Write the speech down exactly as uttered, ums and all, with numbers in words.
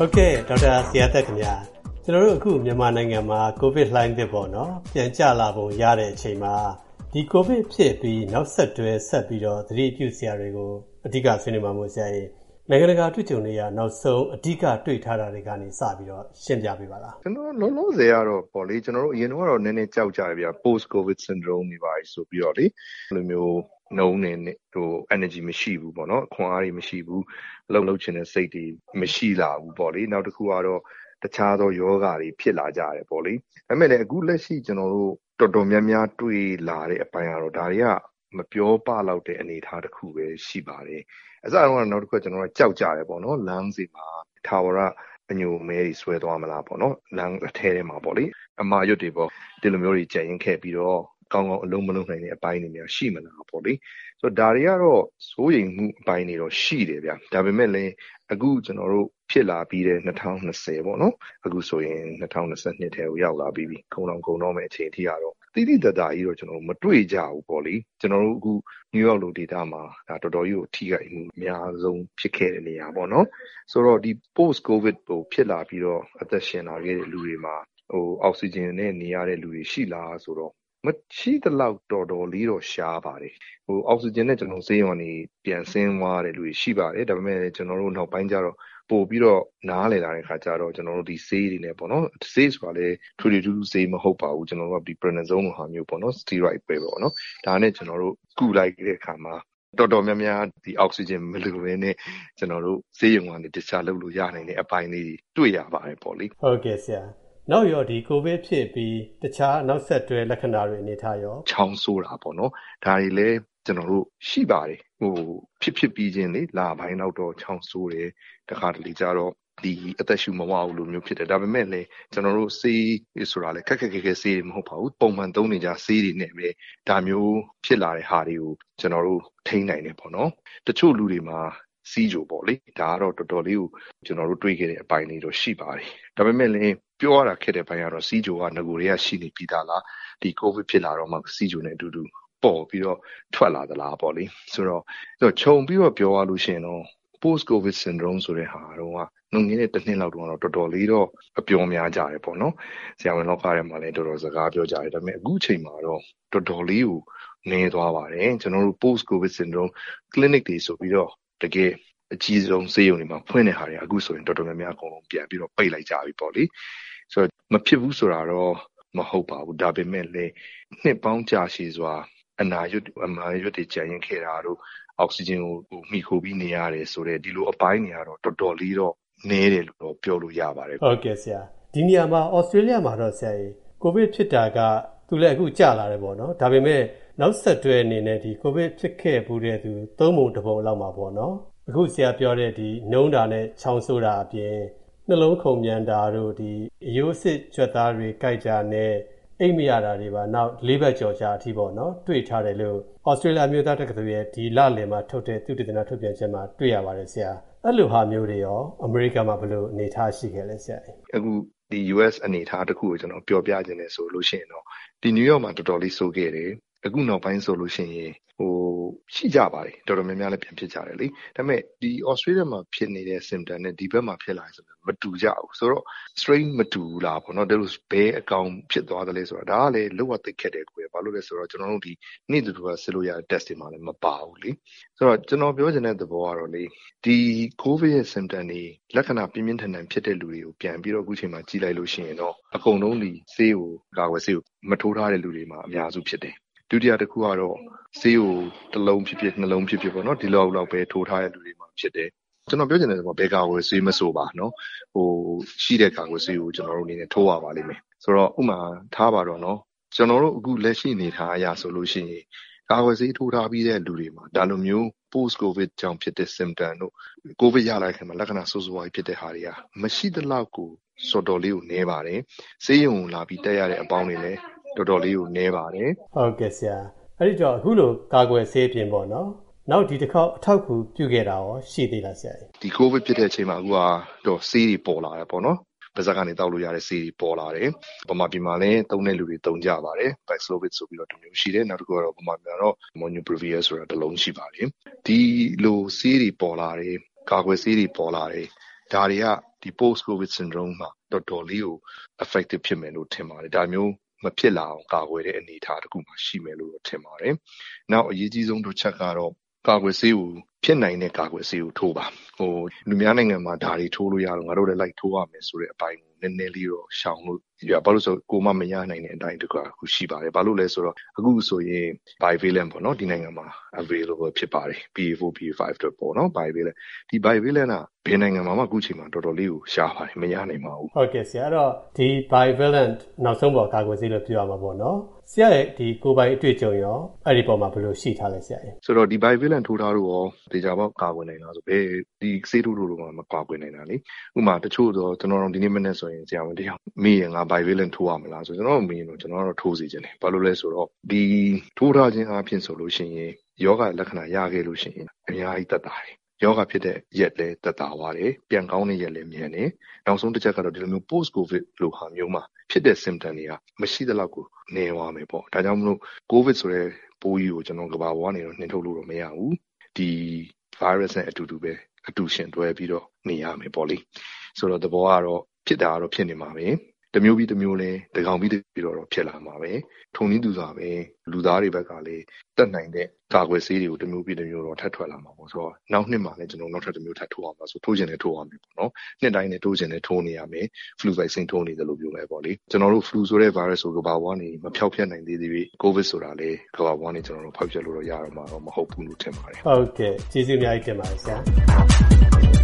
ဟုတ်ကဲ့ဒေါက်တာဇေယျသက်ခင်ဗျာကျွန်တော်တို့အခုမြန်မာနိုင်ငံမှာကိုဗစ်လှိုင်းသစ်ပေါ့နော်ပြန်ကျလာပုံရတဲ့အချိန်မှာဒီကိုဗစ်ဖြစ်ပြီးနောက်ဆက်တွဲဆက်ပြီးတော့သတိပြုစရာတွေကိုအဓိကဆွေးနွေးမှာမို့ဆရာကြီးနိုင်ငံတကာတွေ့ကြုံနေရနောက်ဆုံးအဓိကတွေ့ထားတာတွေကနေစပြီးတော့ရှင်းပြပေးပါလားကျွန်တော်လုံးလုံးစေရတော့ပေါ့လေကျွန်တော်တို့အရင်ကတော့နည်းနည်းကြောက်ကြတယ်ဗျာ post covid syndrome တွေပါဆိုပြီးတော့လေလိုမျိုးနှုံးနေဟို energy မရှိဘူးပေါ့နော်ခွန်အားတွေမရှိဘူးလှုပ်လှုပ်ချင်တဲ့စိတ်တွေမရှိလာဘူးပေါ့လေနောက်တစ်ခုကတော့တခြားသောယောဂါတွေဖြစ်လာကြတယ်ပေါ့လေဒါပေမဲ့လည်းအခုလက်ရှိကျွန်တော်တို့တော်တော်များများတွေ့လာတဲ့အပိုင်းကတော့ဒါတွေကမပြောပလောက်တဲ့အနေအထားတစ်ခုပဲရှိပါတယ်အစတော့နောက်တစ်ခုကျွန်တော်တို့ကြောက်ကြတယ်ပေါ့နော်လမ်းစီမှာထာဝရအညိုမဲတွေဆွဲသွားမလားပေါ့နော်လမ်းအထဲထဲမှာပေါ့လေအမာရွတ်တွေပေါ့ဒီလိုမျိုးတွေကြံရင်ခဲ့ပြီးတော့ကောင်းကောင်းအလုံးမလုံးနိုင်တဲ့အပိုင်းတွေများရှိမလားပေါ့လေဆိုတော့ဒါတွေကတော့စိုးရိမ်မှုအပိုင်းတွေတော့ရှိတယ်ဗျဒါပေမဲ့လည်းအခုကျွန်တော်တို့ဖြစ်လာပြီးတဲ့၂၀၂၀ပေါ့နော်အခုဆိုရင်၂၀၂၂ထဲကိုရောက်လာပြီးပြီခုံတော်ခုံတော်မဲ့အချိန်ထိကတော့တိတိတတ်တာကြီးတော့ကျွန်တော်မတွေ့ကြဘူးပေါ့လေကျွန်တော်တို့အခု New York လို data မှာဒါတော်တော်ကြီးကိုထိခိုက်မှုအများဆုံးဖြစ်ခဲ့တဲ့နေရာပေါ့နော်ဆိုတော့ဒီ post covid ကိုဖြစ်လာပြီးတော့အသက်ရှင်လာခဲ့တဲ့လူတွေမှာဟိုအောက်ဆီဂျင်နဲ့နေရတဲ့လူတွေရှိလားဆိုတော့မရှိတဲ့လောက်တော်တော်လေးတော့ရှားပါတယ်ဟိုအောက်ဆီဂျင်နဲ့ကျွန်တော်ဆေးရုံကနေပြန်ဆင်းသွားတဲ့လူတွေရှိပါတယ်ဒါပေမဲ့ကျွန်တော်တို့နောက်ပိုင်းကျတော့ပို့ပြီးတော့နားလည်လာတဲ့ခါကျတော့ကျွန်တော်တို့ဒီဆေးတွေနဲ့ပေါ့နော်ဆေးဆိုတာလေထူထူထူးဆေးမဟုတ်ပါဘူးကျွန်တော်တို့ကဒီ prednisone လိုဟာမျိုးပေါ့နော် steroid ပဲပေါ့နော်ဒါနဲ့ကျွန်တော်တို့ကုလိုက်တဲ့အခါမှာတော်တော်များများဒီအောက်ဆီဂျင်မလိုဘဲနဲ့ကျွန်တော်တို့ဆေးရုံကနေ discharge လုပ်လို့ရနိုင်တဲ့အပိုင်းလေးတွေ့ရပါတယ်ပေါ့လေဟုတ်ကဲ့ဆရာနောက်ရောဒီကိုဗစ်ဖြစ်ပြီးတခြားနောက်ဆက်တွဲလက္ခဏာတွေအနေထားရောချောင်းဆိုးတာပေါ့နော်ဒါတွေလည်းကျွန်တော်တို့ရှိပါတယ်ဟိုဖြစ်ဖြစ်ပြီးချင်းလေလာပိုင်းတော့တော့ချောင်းဆိုးတယ်တခါတလေကြတော့ဒီအသက်ရှူမဝဘူးလို့မျိုးဖြစ်တယ်ဒါပေမဲ့လည်းကျွန်တော်တို့ဆေးဆိုတာလေခက်ခက်ခက်ခက်ဆေးတွေမဟုတ်ပါဘူးပုံမှန်သုံးနေကြဆေးတွေနဲ့ပဲဒါမျိုးဖြစ်လာတဲ့ဟာတွေကိုကျွန်တော်တို့ထိန်းနိုင်တယ်ပေါ့နော်တချို့လူတွေမှာစီးကြိုပေါ့လေဒါကတော့တော်တော်လေးကိုကျွန်တော်တို့တွေးခဲ့တဲ့အပိုင်းလေးတော့ရှိပါတယ်ဒါပေမဲ့လည်းပြောရတာခက်တဲ့ပိုင်းကတော့စီးကြိုကငကိုတွေကရှိနေပြီးသားလားဒီကိုဗစ်ဖြစ်လာတော့မှစီးကြိုနဲ့အတူတူပေါ်ပြီးတော့ထွက်လာသလားပေါ့လေဆိုတော့ခြုံပြီးတော့ပြောရလို့ရှိရင်တော့ post covid syndrome ဆိုတဲ့ဟာတော့နှုတ်ငင်းတဲ့တစ်နှစ်လောက်တော့တော်တော်လေးတော့အပြောများကြတယ်ပေါ့နော်ဆရာဝန်လောကထဲမှာလည်းတော်တော်စကားပြောကြတယ်ဒါပေမဲ့အခုချိန်မှာတော့တော်တော်လေးကိုနည်းသွားပါတယ်ကျွန်တော်တို့ post covid syndrome clinic တွေဆိုပြီးတော့တကယ်အကြီးဆုံးဆေးရုံတွေမှာဖွင့်တဲ့ဟာတွေအခုဆိုရင်တော်တော်များများအကုန်လုံးပြန်ပြီးတော့ပိတ်လိုက်ကြပြီပေါ့လေဆိုတော့မဖြစ်ဘူးဆိုတာတော့မဟုတ်ပါဘူးဒါပေမဲ့လည်းနှစ်ပေါင်းကြာရှည်စွာအနာရွတ်အမာရွတ်တွေကြံရင်ခဲ့တာတို့အောက်ဆီဂျင်ကိုမှီခိုပြီးနေရတယ်ဆိုတော့ဒီလိုအပိုင်းတွေကတော့တော်တော်လေးတော့နည်းတယ်လို့တော့ပြောလို့ရပါတယ်ဟုတ်ကဲ့ဆရာဒီနေရာမှာဩစတြေးလျမှာတော့ဆရာကြီးကိုဗစ်ဖြစ်တာကသူလည်းအခုကျလာတယ်ပေါ့နော်ဒါပေမဲ့နောက်ဆက်တွဲအနေနဲ့ဒီကိုဗစ်ဖြစ်ခဲ့မှုတဲ့သူသုံးပုံတစ်ပုံလောက်မှာပေါ့နော်အခုဆရာပြောတဲ့ဒီနှုံးတာနဲ့ချောင်းဆိုးတာအပြင်နှလုံးခုန်မြန်တာတို့ဒီအယိုးစစ်ကြွက်သားတွေကြိုက်ကြနဲ့အိမ်မရတာတွေပါနောက်လေးဘက်ကြော်ကြာအထိပေါ့နော်တွေ့ထားတယ်လို့ဩစတြေးလျမျိုးသားတက္ကသိုလ်ရဲ့ဒီလလယ်မှာထုတ်တဲ့သုတေသနထုတ်ပြန်ချက်မှာတွေ့ရပါတယ်ဆရာအဲ့လိုဟာမျိုးတွေရောအမေရိကန်မှာဘယ်လိုအနေထားရှိခဲ့လဲဆရာအခုဒီ U S အနေထားတစ်ခုကိုကျွန်တော်ပြောပြခြင်းနဲ့ဆိုလို့ရှိရင်တော့ဒီ New York မှာတော်တော်လေးဆိုးခဲ့တယ်အခုနောက်ပိုင်းဆိုလို့ရှိရင်ဟိုရှိကြပါတယ်တော်တော်များများလည်းပြန်ဖြစ်ကြတယ်လေဒါပေမဲ့ဒီ Australia မှာဖြစ်နေတဲ့ symptom နဲ့ဒီဘက်မှာဖြစ်လာဆိုမတူကြဘူးဆိုတော့ strain မတူလားပေါ့နော်ဒါလို့ဘယ်အကောင်ဖြစ်သွားတယ်လဲဆိုတာဒါကလည်းလောက်ဝသိခက်တယ်ကွယ်ဘာလို့လဲဆိုတော့ကျွန်တော်တို့ဒီနေ့တူတူကစစ်လို့ရတဲ့ test တွေမှာလည်းမပါဘူးလေဆိုတော့ကျွန်တော်ပြောချင်တဲ့သဘောကတော့လေဒီ COVID ရဲ့ symptom တွေလက္ခဏာပြင်းပြင်းထန်ထန်ဖြစ်တဲ့လူတွေကိုပြန်ပြီးတော့အခုချိန်မှာကြည့်လိုက်လို့ရှိရင်တော့အကုန်လုံးဒီဆေးကိုကာကွယ်ဆေးကိုမထိုးထားတဲ့လူတွေမှာအများစုဖြစ်တယ်ဒုတိယတစ်ခုကတော့ဆေးကိုတစ်လုံးဖြစ်ဖြစ်နှလုံးဖြစ်ဖြစ်ပေါ့နော်ဒီလောက်လောက်ပဲထိုးထားတဲ့လူတွေမှာဖြစ်တယ်ကျွန်တော်ပြောချင်တယ်ဆိုတော့ဘယ်ကာကွယ်ဆေးမဆိုပါနော်ဟိုရှိတဲ့ကာကွယ်ဆေးကိုကျွန်တော်တို့အနေနဲ့ထိုးရပါလိမ့်မယ်ဆိုတော့ဥမာထားပါတော့နော်ကျွန်တော်တို့အခုလက်ရှိအနေထားအရဆိုလို့ရှိရင်ကာကွယ်ဆေးထိုးထားပြီးတဲ့လူတွေမှာဒါလိုမျိုး post covid ကြောင့်ဖြစ်တဲ့ symptom တို့ covid ရလိုက်ခင်မှာလက္ခဏာဆိုးဆိုးဝါးဖြစ်တဲ့ဟာတွေကမရှိသလောက်ကိုစော်တော်လေးကိုနည်းပါတယ်ဆေးရုံလာပြီးတက်ရတဲ့အပေါင်းတွေလည်းတော်တော်လေးကိုနည်းပါတယ်ဟုတ်ကဲ့ဆရာအဲ့ဒီတော့အခုလိုကာကွယ်ဆေးပြင်ပေါ့နော်နောက်ဒီတစ်ခေါက်အထောက်အကူပြုခဲ့တာရောရှိသေးလားဆရာဒီ covid ဖြစ်တဲ့အချိန်မှာအခုကတော့ဆေးတွေပေါ်လာတယ်ပေါ့နော်ပါးစပ်ကနေတောက်လို့ရတဲ့ဆေးတွေပေါ်လာတယ်။ဗမာပြည်မှာလည်းသုံးတဲ့လူတွေသုံးကြပါတယ်။ Paxlovid ဆိုပြီးတော့တစ်မျိုးရှိတယ်။နောက်တစ်ခုကတော့ဗမာပြည်မှာတော့ Molnupiravir ဆိုတာတစ်လုံးရှိပါတယ်။ဒီလိုဆေးတွေပေါ်လာတယ်၊ကာကွယ်ဆေးတွေပေါ်လာတယ်။တဒါတွေကဒီ post covid syndrome မှာတော်တော်လေးကို effective ဖြစ်မယ်လို့ထင်ပါတယ်ဒါမျိုးမဖြစ်လာအောင်ကာကွယ်တဲ့အနေအထားတစ်ခုမှရှိမယ်လို့ထင်ပါတယ်နောက်အရေးကြီးဆုံးတစ်ချက်ကတော့ကာကွယ်ဆေးကိုဖြစ်နိုင်တဲ့ကာကွယ်ဆေးကိုထိုးပါဟိုလူများနိုင်ငံမှာဒါတွေထိုးလို့ရတော့ငါတို့လည်းလိုက်ထိုးရမယ်ဆိုတဲ့အပိုင်းကိုနည်းနည်းလေးတော့ရှောင်လို့ရဘာလို့ဆိုကိုမမရနိုင်တဲ့အတိုင်းတကွာခုရှိပါတယ်ဘာလို့လဲဆိုတော့အခုဆိုရင် bivalent ပေါ့နော်ဒီနိုင်ငံမှာ available ဖြစ်ပါတယ် B A four B A five တော့ပေါ့နော် bivalent ဒီ bivalent ကဘယ်နိုင်ငံမှာမှအခုချိန်မှာတော်တော်လေးကိုရှားပါတယ်မရနိုင်ပါဘူးဟုတ်ကဲ့ဆရာအဲ့တော့ဒီ bivalent နောက်ဆုံးပေါ်ကာကွယ်ဆေးလို့ပြောရမှာပေါ့နော်ဆရာရဲ့ဒီကိုယ်ပိုင်အတွေ့အကြုံရောအဲ့ဒီပေါ်မှာဘယ်လိုရှိထားလဲဆရာရဲ့ဆိုတော့ဒီ bivalent ထိုးထားလို့ရောဒေတာပေါက်ကာကွယ်နိုင်လားဆိုဘယ်ဒီဆေးထိုးထိုးလို့မှမကာကွယ်နိုင်တာလေဥပမာတချို့တော့ကျွန်တော်တို့ဒီနေ့မနေ့ဆိုရင်ဆရာဝန်တယောက်မေးရင်ငါ bivalent ထိုးရမလားဆိုကျွန်တော်တို့မေးရင်တော့ကျွန်တော်တို့ထိုးစီခြင်းတယ်ဘာလို့လဲဆိုတော့ဒီထိုးထားခြင်းအပြင်ဆိုလို့ရှိရင်ယောဂလက္ခဏာရခဲ့လို့ရှိရင်အများကြီးသက်သာတယ်ယောဂဖြစ်တဲ့ရက်လည်းသက်သာသွားတယ်ပြန်ကောင်းတဲ့ရက်လည်းမြန်တယ်နောက်ဆုံးတစ်ချက်ကတော့ဒီလိုမျိုး post covid လို့ဟာမျိုးမှာဖြစ်တဲ့ symptom တွေကမရှိတဲ့လောက်ကိုနေသွားမယ်ပေါ့ဒါကြောင့်မလို့ covid ဆိုတဲ့ပိုးကြီးကိုကျွန်တော်ကဘာပေါ်ကနေတော့နှင်ထုတ်လို့တော့မရဘူးဒီ virus နဲ့အတူတူပဲအတူရှင်တွဲပြီးတော့နေရမယ်ပေါ့လေဆိုတော့သဘောကတော့ဖြစ်တာကတော့ဖြစ်နေမှာပဲတမျိုးပြီးတမျိုးလဲတကောင်ပြီးပြီးတော့ဖြစ်လာမှာပဲထုံနည်းသူစွာပဲလူသားတွေဘက်ကလည်းတက်နိုင်တဲ့ကာကွယ်ဆေးတွေကိုတမျိုးပြီးတမျိုးတော့ထပ်ထွက်လာမှာပေါ့ဆိုတော့နောက်နှစ်မှာလည်းကျွန်တော်နောက်ထပ်တစ်မျိုးထပ်ထိုးအောင်ပါဆိုထိုးခြင်းနဲ့ထိုးအောင်ပြီပေါ့နော်နှစ်တိုင်းနဲ့ထိုးခြင်းနဲ့ထိုးနေရမယ် flu vaccine ထိုးနေတယ်လို့ပြောမယ်ပေါ့လေကျွန်တော်တို့ flu ဆိုတဲ့ virus ကိုကဘာဝကနေမဖြောက်ဖျက်နိုင်သေးသေး covid ဆိုတာလေကဘာဝကနေကျွန်တော်တို့ဖောက်ဖျက်လို့တော့ရတော့မှာတော့မဟုတ်ဘူးလို့ထင်ပါတယ်ဟုတ်ကဲ့ကျေးဇူးအများကြီးတင်ပါတယ်ဆရာ